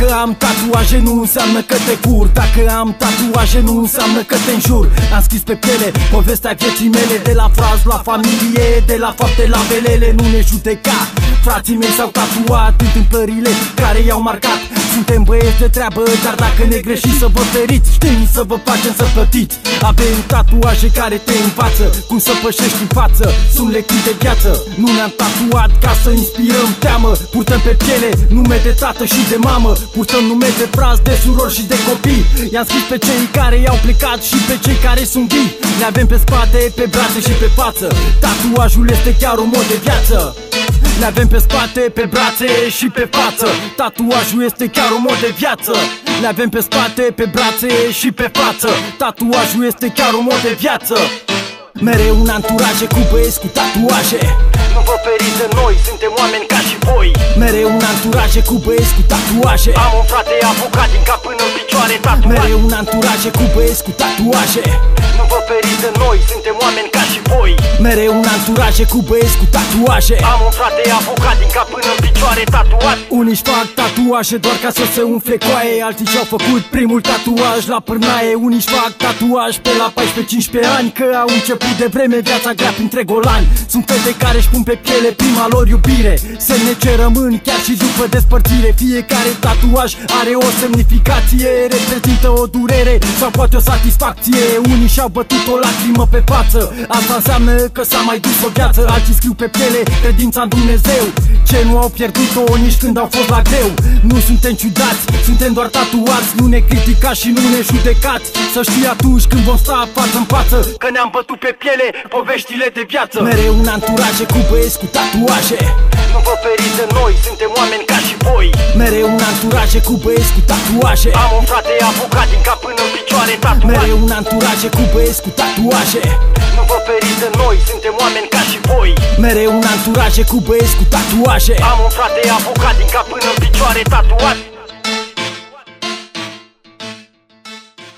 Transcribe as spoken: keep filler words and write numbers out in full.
am tatuaje nu înseamnă că te fur. Dacă am tatuaje nu înseamnă că te înjur. Am scris pe piele povestea vieții mele, de la fraz la familie, de la fapte la velele. Nu ne judeca, frații mei s-au tatuat întâmplările care i-au marcat. Suntem băieți de treabă, dar dacă ne greșiți să vă feriți, știm să vă facem să plătiți. Avem tatuaje care te învață cum să pășești în față. Sunt lecții de viață, nu ne-am tatuat ca să inspirăm teamă. Purtăm pe piele nume de tată și de mamă, purtăm nume de frați, de surori și de copii. I-am scris pe cei care i-au plecat și pe cei care sunt vii. Le avem pe spate, pe brațe și pe față. Tatuajul este chiar un mod de viață. Le avem pe spate, pe brațe și pe față. Tatuajul este chiar un mod de viață. Le avem pe spate, pe brațe și pe față. Tatuajul este chiar un mod de viață. Mereu un anturaje cu băieți cu tatuaje. Nu vă feriți de noi, suntem oameni ca și voi. Mereu un anturaje cu băieți cu tatuaje. Am un frate avocat din cap până în picioare tatuat. Mereu un anturaje cu băieți cu tatuaje. Nu vă feriți de noi, suntem oameni ca și voi. Mereu un anturaje cu băieți cu tatuaje. Am un frate avocat din cap până în picioare tatuat. Unii își fac tatuaje doar ca să se umfle coaie, alții și-au făcut primul tatuaj la pârnaie. Unii își fac tatuaj pe la paisprezece cincisprezece ani, că au început de vreme viața grea printre golani. Sunt fete care își pun pe piele prima lor iubire, semne ce rămân chiar și după despărțire. Fiecare tatuaj are o semnificație, reprezintă o durere sau poate o satisfacție. Unii și-au bătut o lacrimă pe față, asta înseamnă că s-a mai dus o viață. Alții scriu pe piele credința în Dumnezeu, ce nu au pierdut-o nici când au fost la greu. Nu suntem ciudați, suntem doar tatuați. Nu ne criticați și nu ne judecați. Să știi atunci când vom sta față în față că ne-am bătut pe piele poveștile de viață. Mereu un anturaje cu băieți cu tatuaje. Nu vă feriți de noi, suntem oameni ca și voi. Mereu un anturaje cu băieți cu tatuaje. Am un frate avocat din cap până în picioare tatuat. Mereu un anturaje cu băieți cu tatuaje. Nu vă feriți de noi, suntem oameni ca și voi. Mereu un anturaje cu băieți cu tatuaje. Am un frate avocat din cap până în picioare tatuat.